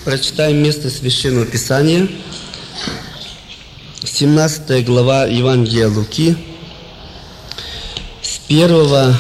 Прочитаем место Священного Писания, 17 глава Евангелия Луки, с 1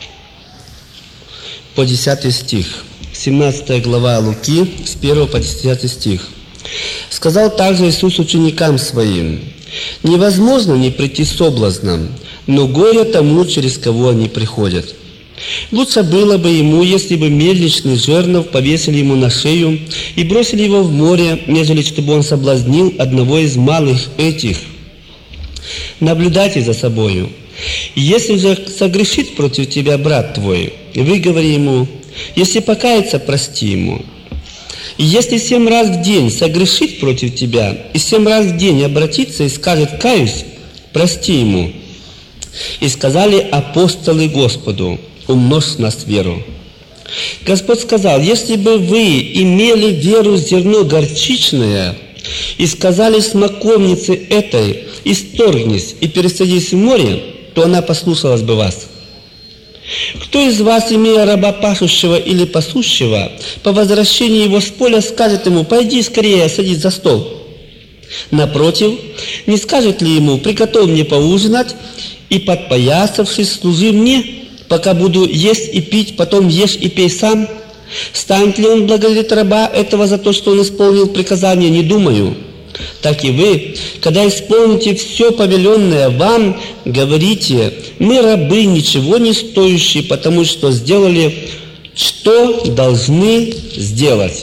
по 10 стих. 17 глава Луки, с 1 по 10 стих. «Сказал также Иисус ученикам Своим: невозможно не прийти с соблазном, но горе тому, через кого они приходят. Лучше было бы ему, если бы мельничный жернов повесили ему на шею и бросили его в море, нежели чтобы он соблазнил одного из малых этих. Наблюдайте за собою. Если же согрешит против тебя брат твой, выговори ему, если покается, прости ему. И если 7 раз в день согрешит против тебя, и 7 раз в день обратится и скажет: каюсь, прости ему. И сказали апостолы Господу: умножь в нас веру. Господь сказал: если бы вы имели веру зерно горчичное, и сказали смоковнице этой: исторгнись и пересадись в море, то она послушалась бы вас. Кто из вас, имея раба пашущего или пасущего, по возвращении его с поля скажет ему: пойди скорее садись за стол? Напротив, не скажет ли ему: приготовь мне поужинать, и, подпоясавшись, служи мне, пока буду есть и пить, потом ешь и пей сам? Станет ли он благодарить раба этого за то, что он исполнил приказание? Не думаю. Так и вы, когда исполните все повеленное вам, говорите: мы рабы, ничего не стоящие, потому что сделали, что должны сделать.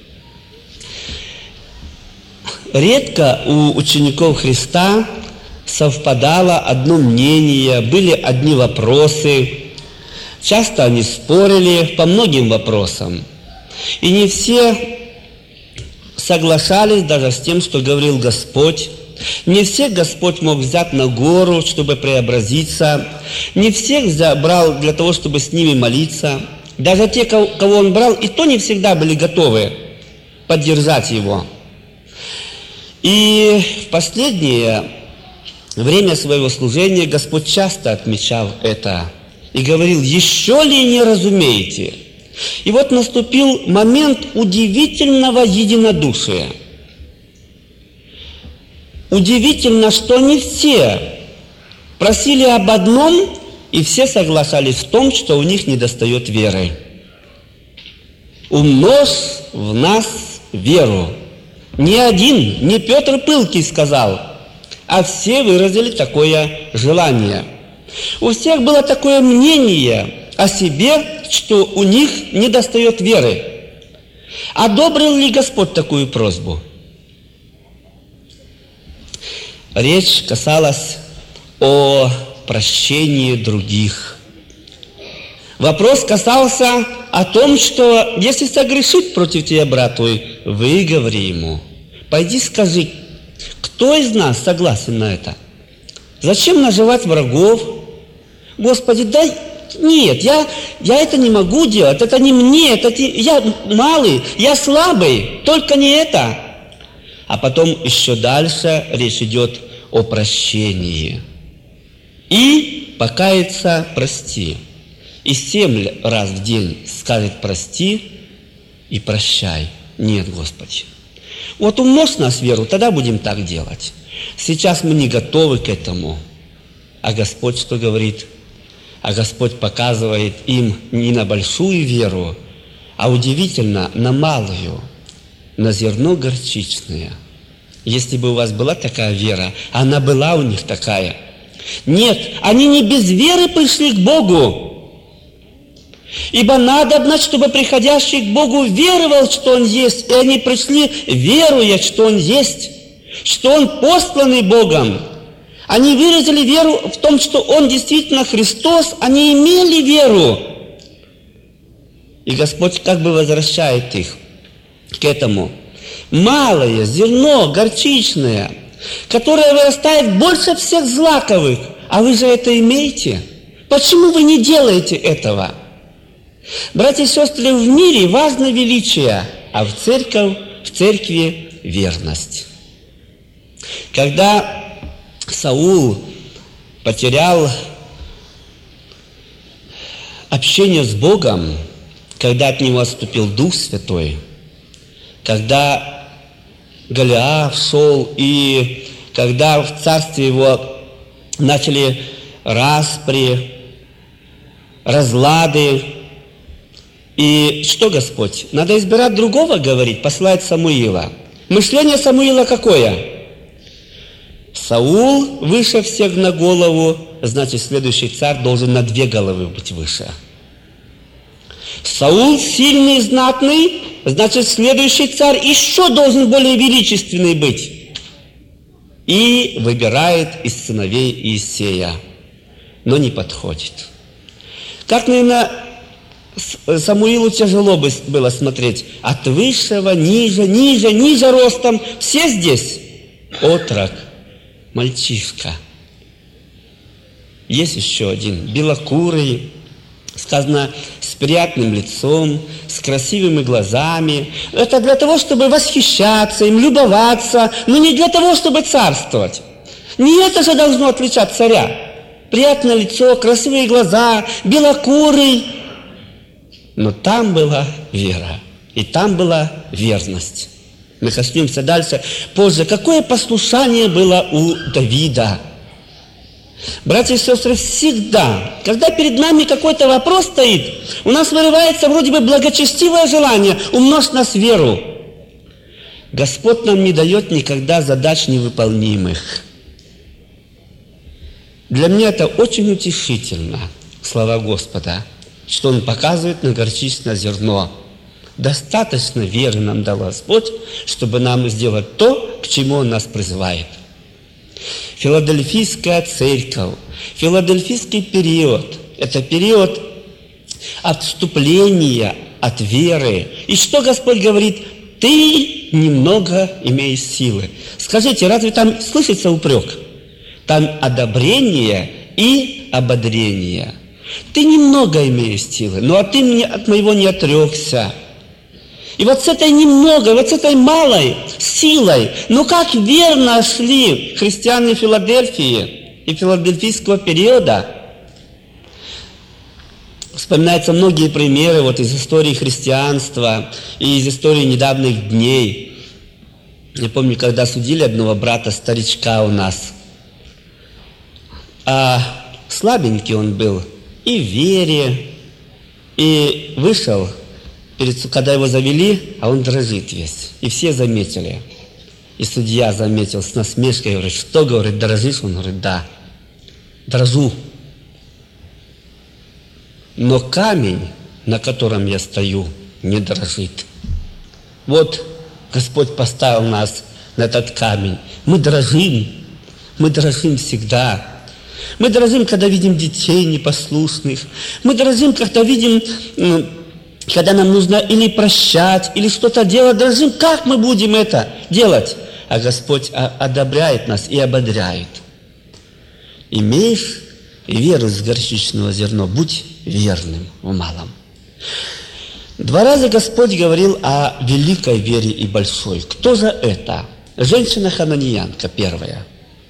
Редко у учеников Христа совпадало одно мнение, были одни вопросы. Часто они спорили по многим вопросам. И не все соглашались даже с тем, что говорил Господь. Не всех Господь мог взять на гору, чтобы преобразиться. Не всех брал для того, чтобы с ними молиться. Даже те, кого Он брал, и то не всегда были готовы поддержать Его. И в последнее время своего служения Господь часто отмечал это и говорил: еще ли не разумеете? И вот наступил момент удивительного единодушия. Удивительно, что не все просили об одном, и все соглашались в том, что у них недостает веры. Умножь в нас веру. Ни один, не Петр Пылкий сказал, а все выразили такое желание. У всех было такое мнение о себе, что у них недостает веры. Одобрил ли Господь такую просьбу? Речь касалась о прощении других. Вопрос касался о том, что если согрешит против тебя брат твой, выговори ему. Пойди скажи, кто из нас согласен на это? Зачем наживать врагов? Господи, дай... Нет, я это не могу делать, это не мне, я малый, я слабый, только не это. А потом еще дальше речь идет о прощении. И покаяться, прости. И 7 раз в день скажет: прости и прощай. Нет, Господи. Вот умножь нас веру, тогда будем так делать. Сейчас мы не готовы к этому. А Господь что говорит? А Господь показывает им не на большую веру, а удивительно, на малую, на зерно горчичное. Если бы у вас была такая вера, она была у них такая. Нет, они не без веры пришли к Богу. Ибо надобно, чтобы приходящий к Богу веровал, что Он есть. И они пришли, веруя, что Он есть, что Он посланный Богом. Они выразили веру в том, что Он действительно Христос. Они имели веру. И Господь как бы возвращает их к этому. Малое зерно горчичное, которое вырастает больше всех злаковых. А вы же это имеете. Почему вы не делаете этого? Братья и сестры, в мире важно величие, а в церкви верность. Когда Саул потерял общение с Богом, когда от него отступил Дух Святой, когда Голиаф шел, и когда в царстве его начали распри, разлады. И что Господь? Надо избирать другого, говорит, посылает Самуила. Мышление Самуила какое? Саул выше всех на голову, значит, следующий царь должен на 2 головы быть выше. Саул сильный, знатный, значит, следующий царь еще должен более величественный быть. И выбирает из сыновей Иисея, но не подходит. Как, наверное, Самуилу тяжело было смотреть. От высшего, ниже ростом. Все здесь отрок, мальчишка. Есть еще один, белокурый, сказано, с приятным лицом, с красивыми глазами. Это для того, чтобы восхищаться им, любоваться, но не для того, чтобы царствовать. Не это же должно отличать царя. Приятное лицо, красивые глаза, белокурый. Но там была вера, и там была верность. Мы коснемся дальше. Позже, какое послушание было у Давида? Братья и сестры, всегда, когда перед нами какой-то вопрос стоит, у нас вырывается вроде бы благочестивое желание умножь нас веру. Господь нам не дает никогда задач невыполнимых. Для меня это очень утешительно, слова Господа, что Он показывает на горчичное зерно. Достаточно веры нам дал Господь, чтобы нам сделать то, к чему Он нас призывает. Филадельфийская церковь, филадельфийский период – это период отступления от веры. И что Господь говорит? Ты немного имеешь силы. Скажите, разве там слышится упрек? Там одобрение и ободрение. Ты немного имеешь силы, ну а ты от моего не отрекся. И вот с этой немного, вот с этой малой силой, ну как верно шли христиане Филадельфии и филадельфийского периода. Вспоминаются многие примеры вот из истории христианства и из истории недавних дней. Я помню, когда судили одного брата-старичка у нас. А слабенький он был и в вере, и вышел, когда его завели, а он дрожит весь. И все заметили. И судья заметил с насмешкой, говорит, что, говорит, дрожишь? Он говорит, да, дрожу. Но камень, на котором я стою, не дрожит. Вот Господь поставил нас на этот камень. Мы дрожим всегда. Мы дрожим, когда видим детей непослушных. Мы дрожим, когда видим, когда нам нужно или прощать, или что-то делать. Дрожим, как мы будем это делать? А Господь одобряет нас и ободряет. Имеешь веру с горчичного зерна, будь верным в малом. 2 раза Господь говорил о великой вере и большой. Кто же это? Женщина-хананиянка первая.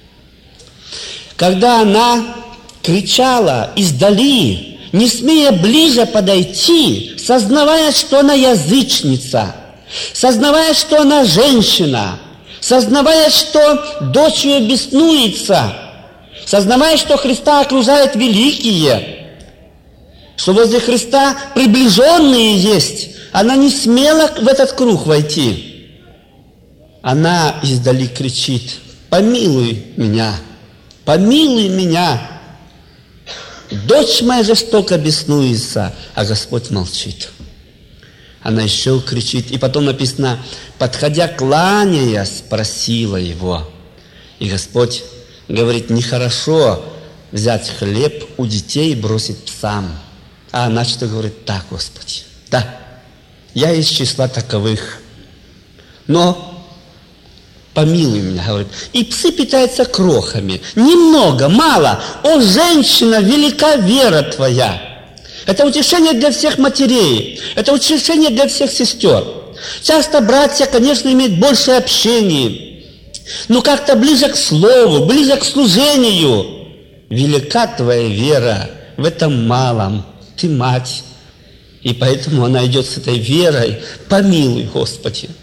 Когда она кричала издали, не смея ближе подойти, сознавая, что она язычница, сознавая, что она женщина, сознавая, что дочь ее беснуется, сознавая, что Христа окружают великие, что возле Христа приближенные есть, она не смела в этот круг войти. Она издали кричит: «Помилуй меня! Помилуй меня! Дочь моя жестоко беснуется», а Господь молчит. Она еще кричит, и потом написано, подходя, кланяясь, спросила его. И Господь говорит, нехорошо взять хлеб у детей и бросить псам. А она что говорит? Да, Господи, да, я из числа таковых, но помилуй меня, говорит. И псы питаются крохами. Немного, мало. О, женщина, велика вера твоя. Это утешение для всех матерей. Это утешение для всех сестер. Часто братья, конечно, имеют больше общения, но как-то ближе к слову, ближе к служению. Велика твоя вера в этом малом. Ты мать. И поэтому она идет с этой верой. Помилуй, Господи.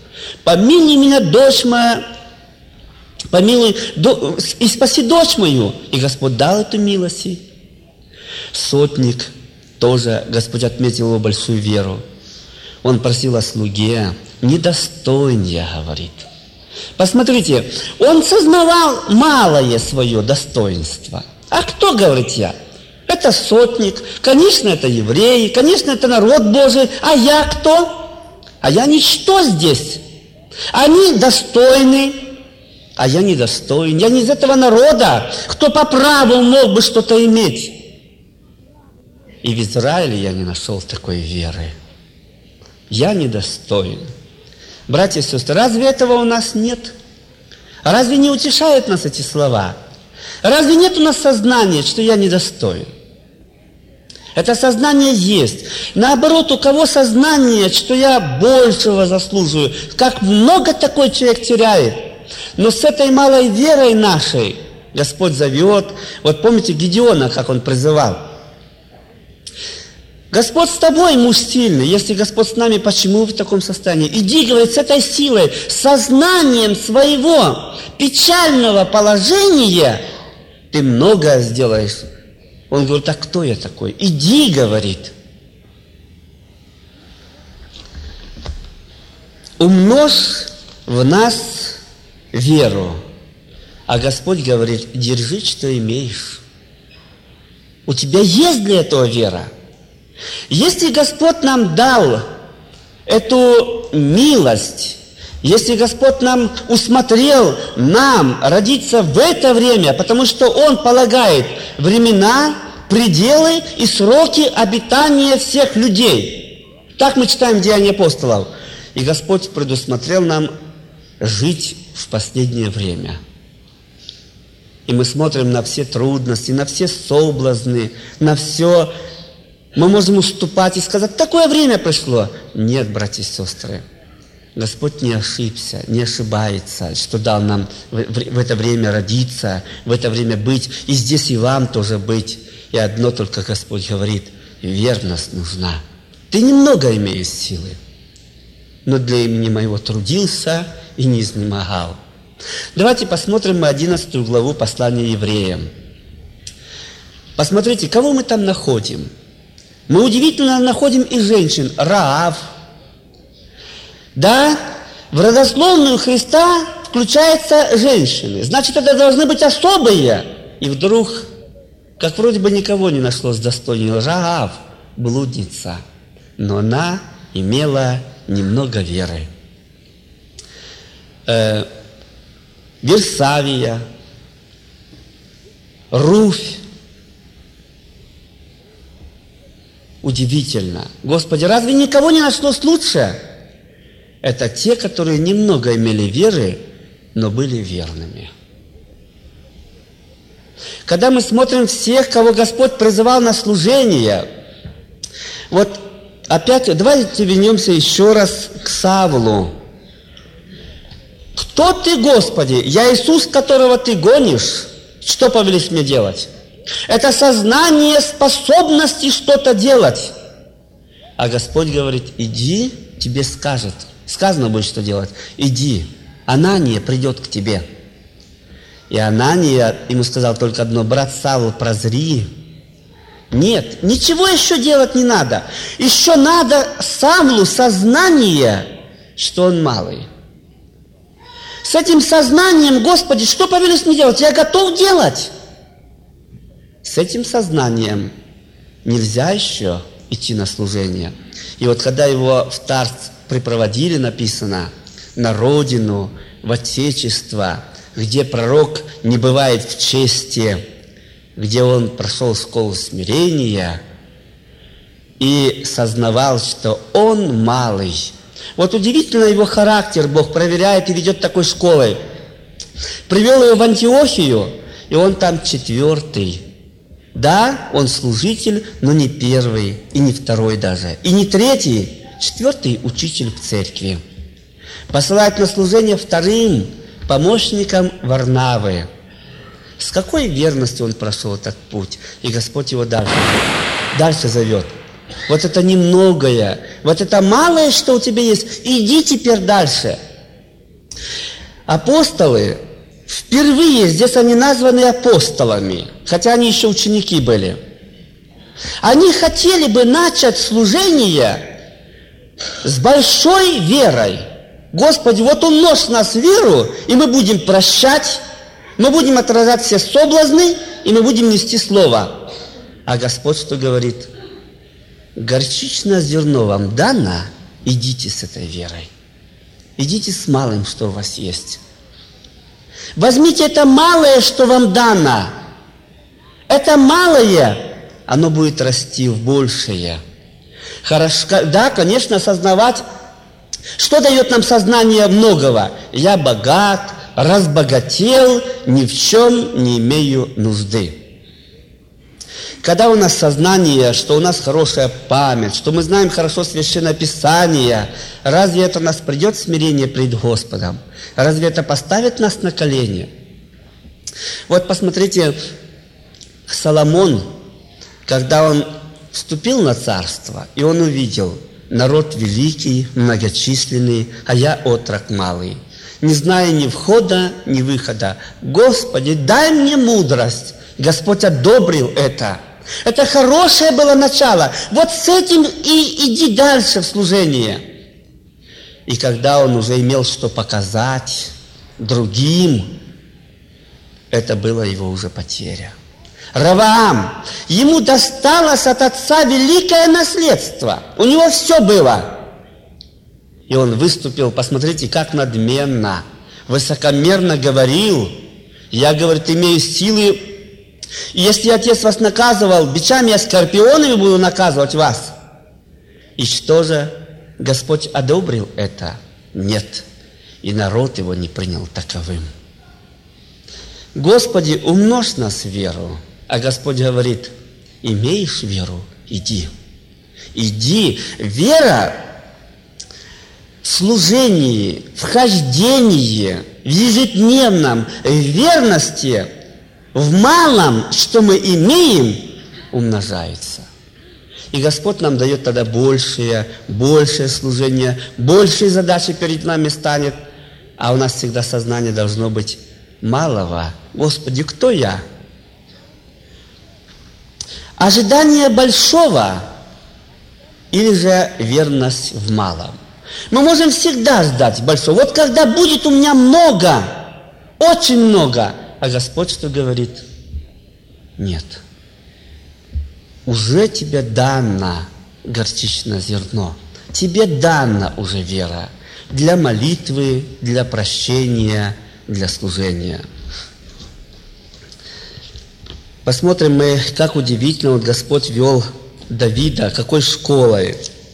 помилуй меня, дочь моя, помилуй и спаси дочь мою. И Господь дал эту милость. Сотник тоже, Господь отметил его большую веру. Он просил о слуге, недостоин я, говорит. Посмотрите, он сознавал малое свое достоинство. А кто, говорит, я? Это сотник, конечно, это евреи, конечно, это народ Божий. А я кто? А я ничто здесь. Они достойны, а я недостоин. Я не из этого народа, кто по праву мог бы что-то иметь. И в Израиле я не нашел такой веры. Я недостоин. Братья и сестры, разве этого у нас нет? Разве не утешают нас эти слова? Разве нет у нас сознания, что я недостоин? Это сознание есть. Наоборот, у кого сознание, что я большего заслуживаю, как много такой человек теряет. Но с этой малой верой нашей Господь зовет. Вот помните Гедеона, как он призывал? Господь с тобой, муж сильный. Если Господь с нами, почему вы в таком состоянии? Иди, говорит, с этой силой, сознанием своего печального положения ты многое сделаешь. Он говорит, а кто я такой? Иди, говорит. Умножь в нас веру. А Господь говорит, держи, что имеешь. У тебя есть для этого вера. Если Господь нам дал эту милость, если Господь нам усмотрел нам родиться в это время, потому что Он полагает времена, пределы и сроки обитания всех людей. Так мы читаем в Деяниях апостолов. И Господь предусмотрел нам жить в последнее время. И мы смотрим на все трудности, на все соблазны, на все. Мы можем уступать и сказать, такое время пришло. Нет, братья и сестры. Господь не ошибся, не ошибается, что дал нам в это время родиться, в это время быть, и здесь и вам тоже быть. И одно только Господь говорит, верность нужна. Ты немного имеешь силы, но для имени моего трудился и не изнемогал. Давайте посмотрим мы 11 главу послания евреям. Посмотрите, кого мы там находим. Мы удивительно находим и женщин. Раав. Да, в родословную Христа включаются женщины. Значит, это должны быть особые. И вдруг, как вроде бы никого не нашлось достойнее, Раав, блудница. Но она имела немного веры. Версавия, Руфь. Удивительно. Господи, разве никого не нашлось лучше? Это те, которые немного имели веры, но были верными. Когда мы смотрим всех, кого Господь призывал на служение, вот опять, давайте вернемся еще раз к Савлу. Кто ты, Господи? Я Иисус, которого ты гонишь. Что повелишь мне делать? Это сознание способности что-то делать. А Господь говорит, иди, тебе скажет. Сказано будет, что делать. Иди, Анания придет к тебе. И Анания ему сказал только одно, брат Савл, прозри. Нет, ничего еще делать не надо. Еще надо Савлу сознание, что он малый. С этим сознанием, Господи, что повелишь мне делать? Я готов делать. С этим сознанием нельзя еще идти на служение. И вот когда его в Тарс припроводили, написано, на родину, в Отечество, где пророк не бывает в чести, где он прошел школу смирения и сознавал, что он малый. Вот удивительно его характер Бог проверяет и ведет такой школой. Привел его в Антиохию, и он там 4-й. Да, он служитель, но не 1-й, и не 2-й даже, и не 3-й, 4-й учитель в церкви. Посылает на служение 2-м помощником Варнавы. С какой верностью он прошел этот путь, и Господь его дальше зовет. Вот это немногое, Вот это малое, что у тебя есть, иди теперь дальше. Апостолы, впервые здесь они названы апостолами, хотя они еще ученики были. Они хотели бы начать служение с большой верой. Господи, вот умножь в нас веру, и мы будем прощать, мы будем отражать все соблазны, и мы будем нести Слово. А Господь что говорит? Горчичное зерно вам дано, идите с этой верой. Идите с малым, что у вас есть. Возьмите это малое, что вам дано. Это малое, оно будет расти в большее. Хорошо, да, конечно, осознавать, что дает нам сознание многого. Я богат, разбогател, ни в чем не имею нужды. Когда у нас сознание, что у нас хорошая память, что мы знаем хорошо Священное Писание, разве это нас придет в смирение пред Господом? Разве это поставит нас на колени? Вот посмотрите, Соломон, когда он вступил на царство, и он увидел народ великий, многочисленный, а я отрок малый, не зная ни входа, ни выхода. Господи, дай мне мудрость. Господь одобрил это. Это хорошее было начало. Вот с этим и иди дальше в служение. И когда он уже имел что показать другим, это было его уже потеря. Раваам, ему досталось от отца великое наследство. У него все было. И он выступил, посмотрите, как надменно, высокомерно говорил. Я, говорит, имею силы. И если отец вас наказывал бичами и скорпионами, буду наказывать вас. И что же? Господь одобрил это? Нет. И народ его не принял таковым. Господи, умножь нас веру. А Господь говорит, имеешь веру? Иди. Иди. Вера в служении, в хождении, в ежедневном, в верности, в малом, что мы имеем, умножается. И Господь нам дает тогда большее служение, большие задачи перед нами станет. А у нас всегда сознание должно быть малого. Господи, кто я? Ожидание большого или же верность в малом? Мы можем всегда ждать большого. Вот когда будет у меня много, очень много, а Господь что говорит? Нет. Уже тебе дано горчичное зерно. Тебе дана уже вера для молитвы, для прощения, для служения. Посмотрим мы, как удивительно вот Господь вел Давида, какой школой.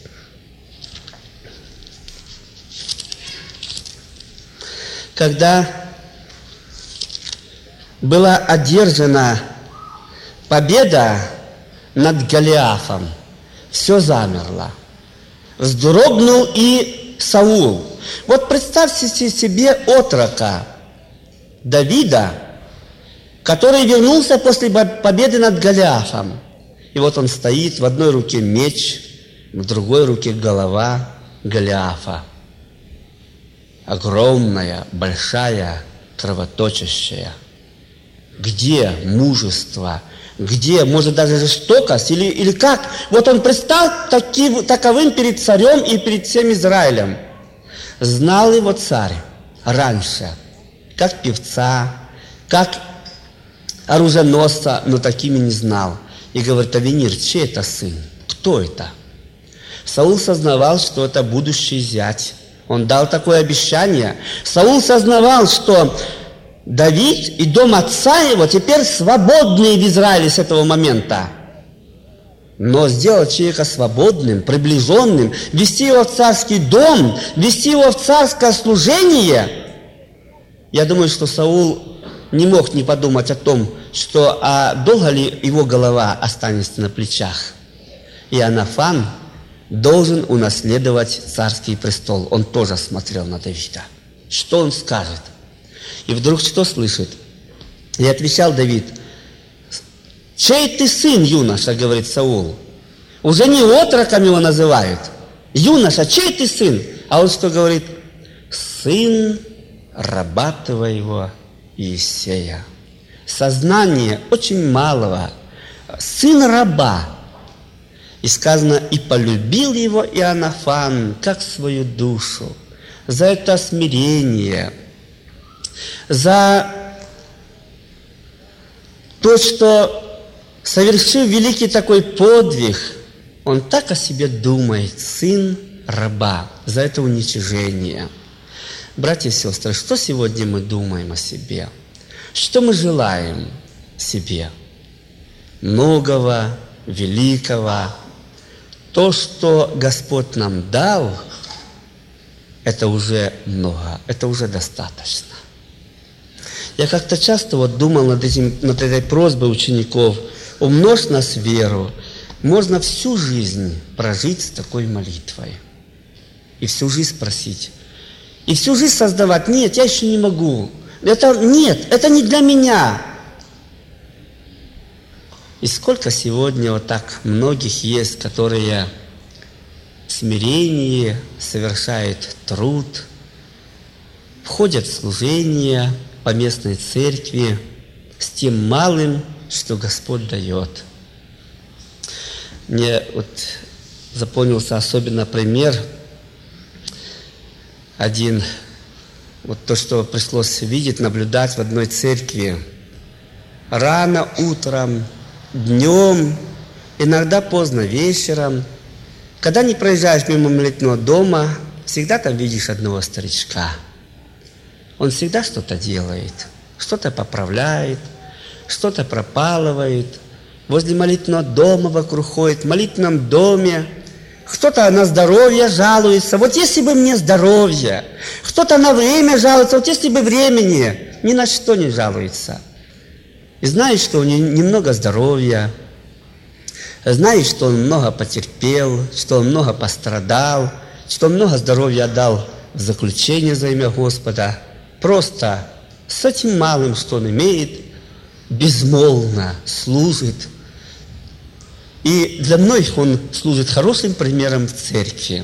Когда была одержана победа над Голиафом, все замерло. Вздрогнул и Саул. Вот представьте себе отрока Давида, который вернулся после победы над Голиафом. И вот он стоит, в одной руке меч, в другой руке голова Голиафа. Огромная, большая, кровоточащая. Где мужество? Где, может, даже жестокость? Или как? Вот он предстал таковым перед царем и перед всем Израилем. Знал его царь раньше, как певца, как оруженосца, но такими не знал. И говорит, Авенир, чей это сын? Кто это? Саул сознавал, что это будущий зять. Он дал такое обещание. Саул сознавал, что Давид и дом отца его теперь свободные в Израиле с этого момента. Но сделать человека свободным, приближенным, вести его в царский дом, вести его в царское служение, я думаю, что Саул не мог не подумать о том, что долго ли его голова останется на плечах. И Иоаннафан должен унаследовать царский престол. Он тоже смотрел на Давида. Что он скажет? И вдруг что слышит? И отвечал Давид, чей ты сын, юноша, говорит Саул. Уже не отроком его называют. юноша, чей ты сын? А он что говорит? Сын раба твоего Иисея. Сознание очень малого. Сын раба. И сказано, и полюбил его Иоаннафан, как свою душу. За это смирение, за то, что, совершив великий такой подвиг, он так о себе думает, сын раба, за это уничижение. Братья и сестры, что сегодня мы думаем о себе? Что мы желаем себе? Многого, великого. То, что Господь нам дал, это уже много, это уже достаточно. Я как-то часто думал над этой просьбой учеников: умножь нас веру. Можно всю жизнь прожить с такой молитвой. И всю жизнь просить. И всю жизнь создавать. Нет, я еще не могу. Нет, это не для меня. И сколько сегодня вот так многих есть, которые в смирении совершают труд, входят в служение по местной церкви с тем малым, что Господь дает. Мне вот запомнился особенно пример один, вот то, что пришлось видеть, наблюдать в одной церкви. Рано утром, днем, иногда поздно вечером, когда не проезжаешь мимо молитвенного дома, всегда там видишь одного старичка. Он всегда что-то делает, что-то поправляет, что-то пропалывает. Возле молитвенного дома вокруг ходит, в молитвенном доме. Кто-то на здоровье жалуется. Вот если бы мне здоровье. Кто-то на время жалуется. Вот если бы времени. Ни на что не жалуется. И знает, что у него немного здоровья. Знает, что он много потерпел, что он много пострадал, что он много здоровья отдал в заключение за имя Господа. Просто с этим малым, что он имеет, безмолвно служит. И для многих он служит хорошим примером в церкви.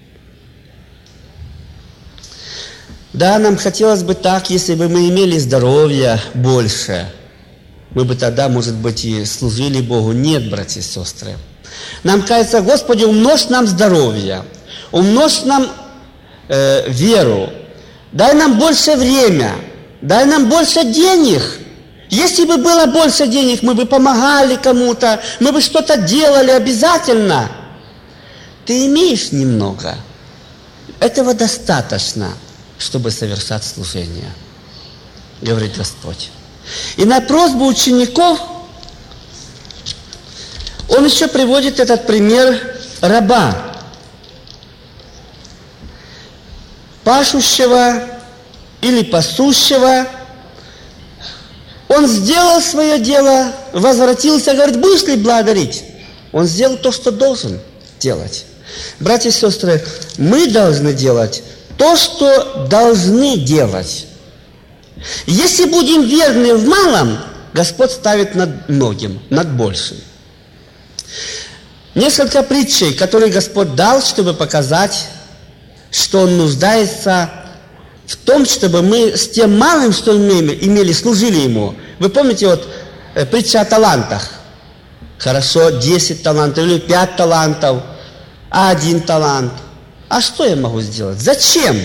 Да, нам хотелось бы так, если бы мы имели здоровья больше. Мы бы тогда, может быть, и служили Богу. Нет, братья и сестры. Нам кажется: Господи, умножь нам здоровье, умножь нам веру, дай нам больше время, дай нам больше денег. Если бы было больше денег, мы бы помогали кому-то, мы бы что-то делали обязательно. Ты имеешь немного. Этого достаточно, чтобы совершать служение, говорит Господь. И на просьбу учеников он еще приводит этот пример раба, пашущего или пасущего. Он сделал свое дело, возвратился, говорит: будешь ли благодарить? Он сделал то, что должен делать. Братья и сестры, мы должны делать то, что должны делать. Если будем верны в малом, Господь ставит над многим, над большим. Несколько притчей, которые Господь дал, чтобы показать, что Он нуждается в том, чтобы мы с тем малым, что мы имели, служили Ему. Вы помните вот притча о талантах? Хорошо, 10 талантов или 5 талантов, а 1 талант. А что я могу сделать? Зачем?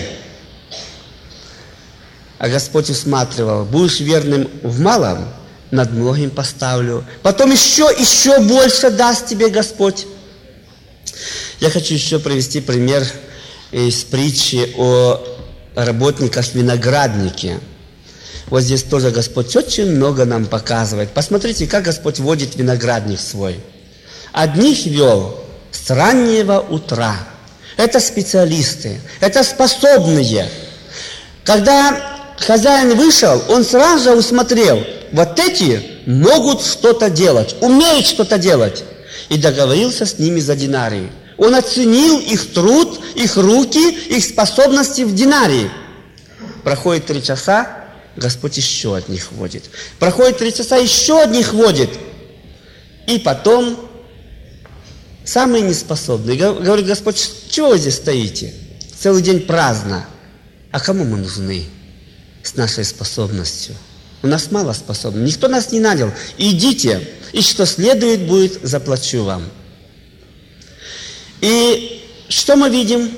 А Господь усматривал: будешь верным в малом, над многим поставлю. Потом еще больше даст тебе Господь. Я хочу еще привести пример из притчи о работниках в винограднике. Вот здесь тоже Господь очень много нам показывает. Посмотрите, как Господь водит виноградник свой. Одних вел с раннего утра. Это специалисты, это способные. Когда хозяин вышел, он сразу же усмотрел: вот эти могут что-то делать, умеют что-то делать. И договорился с ними за динарий. Он оценил их труд, их руки, их способности в динарии. Проходит 3 часа, Господь еще одних водит. Проходит 3 часа, еще одних водит. И потом самые неспособные. Говорит: Господь, чего вы здесь стоите? Целый день праздно. А кому мы нужны с нашей способностью? У нас мало способностей. Никто нас не нанял. Идите, и что следует будет, заплачу вам. И что мы видим?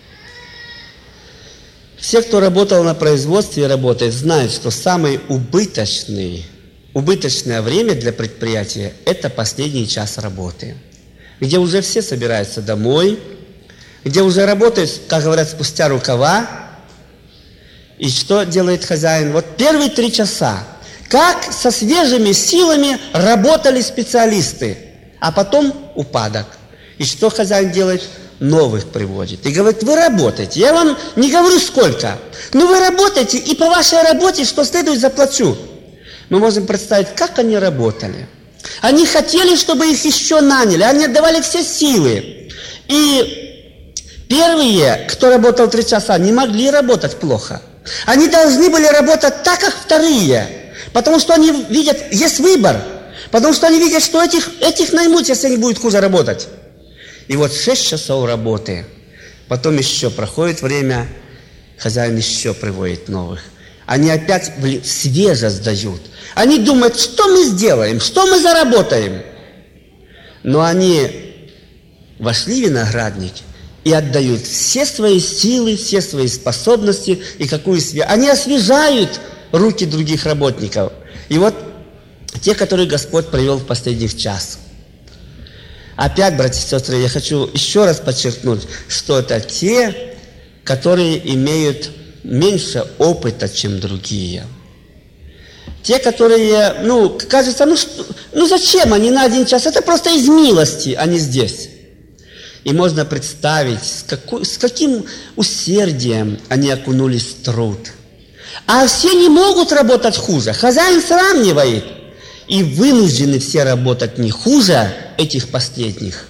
Все, кто работал на производстве и работает, знают, что самое убыточное время для предприятия – это последний час работы, где уже все собираются домой, где уже работают, как говорят, спустя рукава. И что делает хозяин? Вот первые 3 часа, как со свежими силами работали специалисты, а потом упадок. И что хозяин делает? Новых приводит. И говорит: вы работаете. Я вам не говорю сколько, но вы работаете, и по вашей работе, что следует, заплачу. Мы можем представить, как они работали. Они хотели, чтобы их еще наняли. Они отдавали все силы. И первые, кто работал 3 часа, не могли работать плохо. Они должны были работать так, как вторые. Потому что они видят, есть выбор. Потому что они видят, что этих наймут, если они будут хуже работать. И вот 6 часов работы. Потом еще проходит время, хозяин еще приводит новых. Они опять свежесть дают. Они думают, что мы сделаем, что мы заработаем. Но они вошли в виноградник и отдают все свои силы, все свои способности и какую связь. Они освежают руки других работников. И вот те, которые Господь привел в последних час. Опять, братья и сестры, я хочу еще раз подчеркнуть, что это те, которые имеют меньше опыта, чем другие. Те, которые, кажется, зачем они на 1 час? Это просто из милости, они здесь. И можно представить, с каким усердием они окунулись в труд. А все не могут работать хуже. Хозяин сравнивает. И вынуждены все работать не хуже этих последних.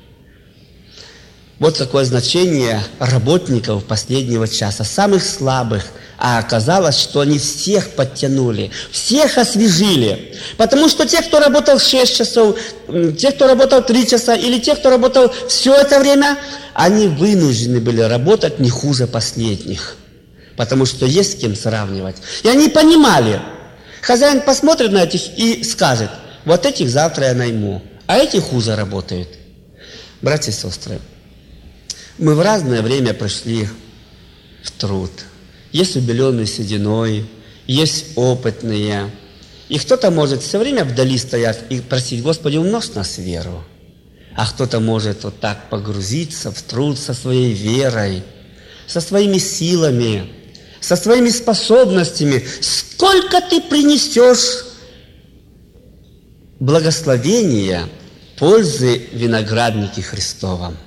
Вот какое значение работников последнего часа, самых слабых. А оказалось, что они всех подтянули, всех освежили. Потому что те, кто работал 6 часов, те, кто работал 3 часа, или те, кто работал все это время, они вынуждены были работать не хуже последних. Потому что есть с кем сравнивать. И они понимали. Хозяин посмотрит на этих и скажет: вот этих завтра я найму, а эти хуже работают. Братья и сестры, мы в разное время пришли в труд. Есть убеленные сединой, есть опытные. И кто-то может все время вдали стоять и просить: Господи, умножь нас веру. А кто-то может вот так погрузиться в труд со своей верой, со своими силами, со своими способностями. Сколько ты принесешь благословения, пользы в винограднике Христовом?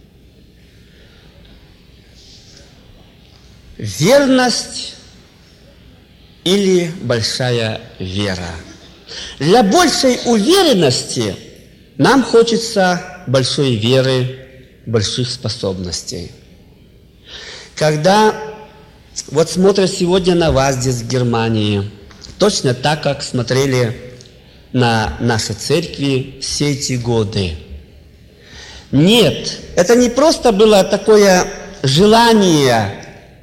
Верность или большая вера? Для большей уверенности нам хочется большой веры, больших способностей. Когда вот смотрят сегодня на вас здесь в Германии, точно так, как смотрели на наши церкви все эти годы. Нет, это не просто было такое желание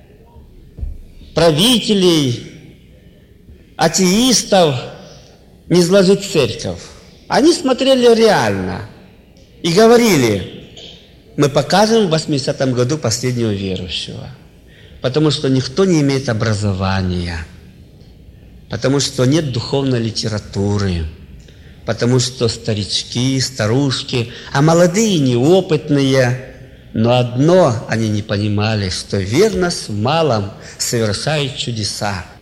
правителей, атеистов не сложить церковь. Они смотрели реально и говорили: мы покажем в 80-м году последнего верующего. Потому что никто не имеет образования, потому что нет духовной литературы, потому что старички, старушки, а молодые неопытные. Но одно они не понимали, что верность в малом совершает чудеса.